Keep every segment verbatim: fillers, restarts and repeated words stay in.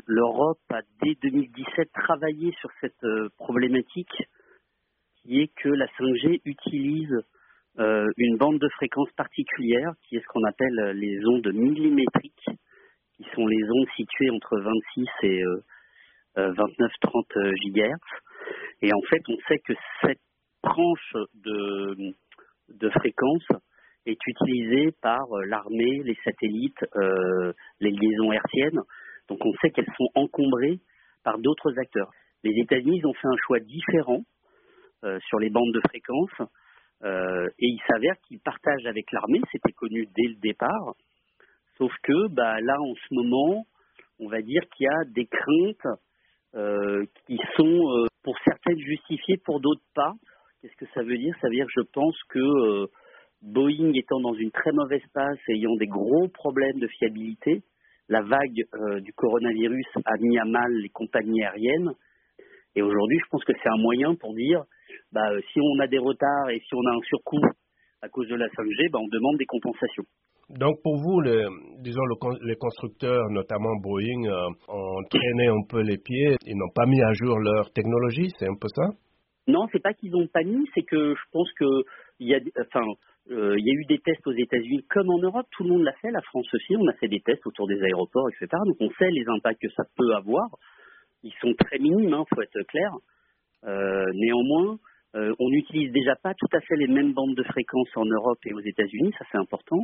L'Europe a dès deux mille dix-sept travaillé sur cette euh, problématique qui est que la cinq G utilise euh, une bande de fréquence particulière qui est ce qu'on appelle les ondes millimétriques, qui sont les ondes situées entre vingt-six et euh, euh, vingt-neuf trente gigahertz. Et en fait, on sait que cette tranche de, de fréquence est utilisée par l'armée, les satellites, euh, les liaisons hertziennes. Donc on sait qu'elles sont encombrées par d'autres acteurs. Les États-Unis ont fait un choix différent euh, sur les bandes de fréquence euh, et il s'avère qu'ils partagent avec l'armée, c'était connu dès le départ, sauf que bah, là en ce moment, on va dire qu'il y a des craintes euh, qui sont euh, pour certaines justifiées, pour d'autres pas. Qu'est-ce que ça veut dire? Ça veut dire que je pense que euh, Boeing étant dans une très mauvaise passe et ayant des gros problèmes de fiabilité, la vague euh, du coronavirus a mis à mal les compagnies aériennes. Et aujourd'hui, je pense que c'est un moyen pour dire, bah, euh, si on a des retards et si on a un surcoût à cause de la cinq G, bah, on demande des compensations. Donc pour vous, le, disons le, les constructeurs, notamment Boeing, euh, ont traîné un peu les pieds, ils n'ont pas mis à jour leur technologie, c'est un peu ça? Non, c'est pas qu'ils n'ont pas mis, c'est que je pense que il y a, enfin, euh, il y a eu des tests aux États-Unis comme en Europe, tout le monde l'a fait, la France aussi, on a fait des tests autour des aéroports, et cetera. Donc on sait les impacts que ça peut avoir. Ils sont très minimes, hein, faut être clair. Euh, néanmoins, euh, on n'utilise déjà pas tout à fait les mêmes bandes de fréquences en Europe et aux États-Unis, ça c'est important.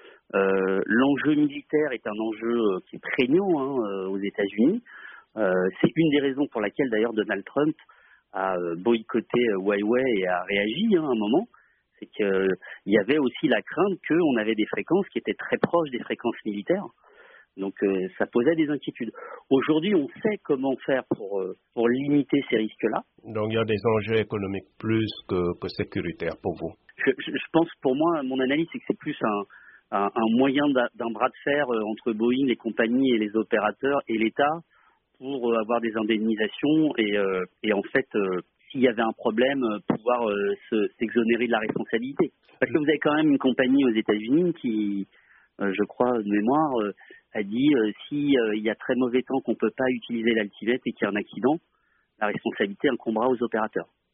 Euh, l'enjeu militaire est un enjeu euh, qui est prégnant hein, euh, aux États-Unis. Euh, c'est une des raisons pour laquelle d'ailleurs Donald Trump a euh, boycotté euh, Huawei et a réagi hein, à un moment. C'est qu'il euh, y avait aussi la crainte qu'on avait des fréquences qui étaient très proches des fréquences militaires. Donc euh, ça posait des inquiétudes. Aujourd'hui, on sait comment faire pour, euh, pour limiter ces risques-là. Donc il y a des enjeux économiques plus que, que sécuritaires pour vous. Je, je, je pense, pour moi, mon analyse, c'est que c'est plus un, un, un moyen d'un, d'un bras de fer euh, entre Boeing, les compagnies et les opérateurs et l'État pour euh, avoir des indemnisations et, euh, et en fait, euh, s'il y avait un problème, euh, pouvoir euh, se, s'exonérer de la responsabilité. Parce que vous avez quand même une compagnie aux États-Unis qui, euh, je crois de mémoire, euh, a dit euh, si euh, il y a très mauvais temps qu'on ne peut pas utiliser l'Altivette et qu'il y a un accident, la responsabilité incombera aux opérateurs.